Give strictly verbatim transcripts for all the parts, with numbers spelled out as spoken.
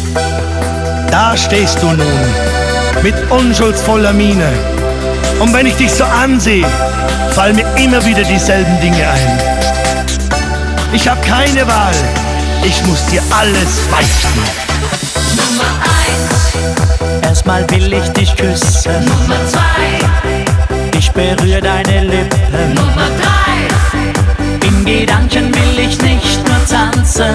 Da stehst du nun, mit unschuldsvoller Miene. Und wenn ich dich so ansehe, fallen mir immer wieder dieselben Dinge ein. Ich hab keine Wahl, ich muss dir alles beichten. Nummer eins. Erstmal will ich dich küssen. Nummer zwei. Ich berühre deine Lippen. Nummer drei. In Gedanken will ich nicht nur tanzen.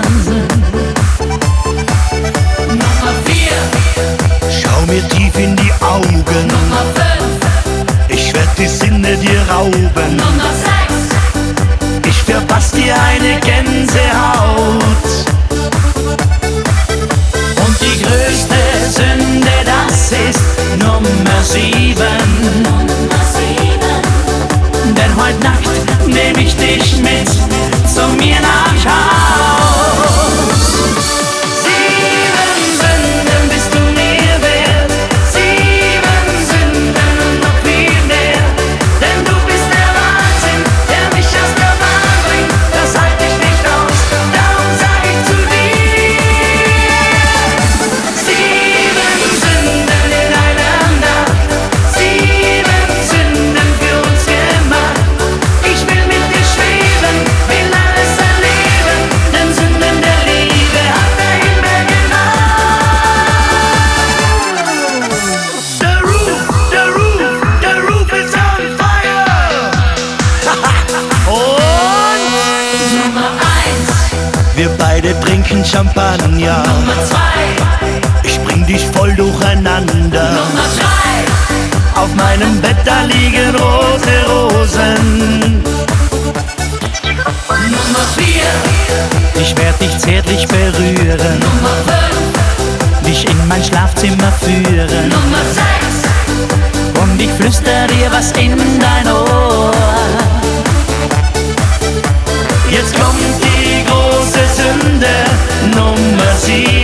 Nummer vier. Schau mir tief in die Augen. Nummer fünf. Ich werd die Sinne dir rauben. Nummer sechs. Ich verpass dir eine Gänsehaut. Und die größte Sünde, das ist Nummer sieben. Nummer sieben. Denn heute Nacht nehm ich dich mit zu mir nach Haus. Sieben Sünden bist du mir wert. Sieben Sünden und noch viel mehr. Denn du bist der Wahnsinn, der mich aus der Bahn bringt. Das halt ich nicht aus, darum sag ich zu dir. Sieben Sünden in einer Nacht. Sieben Sünden für uns gemacht. Ich will mit dir schweben, will alles erleben. Denn Sünden der Liebe hat der Himmel gemacht. The roof, the roof, the roof is on fire. Und Nummer eins. wir beide trinken Champagner. Nummer zwei. Ich bring dich voll durcheinander. Nummer drei. Auf meinem Bett da liegen rote Rosen. Nummer vier. Ich werd dich zärtlich berühren, Nummer fünf. dich in mein Schlafzimmer führen. Nummer sechs. Und ich flüster dir was in dein Ohr. Jetzt kommt die große Sünde, Nummer sieben.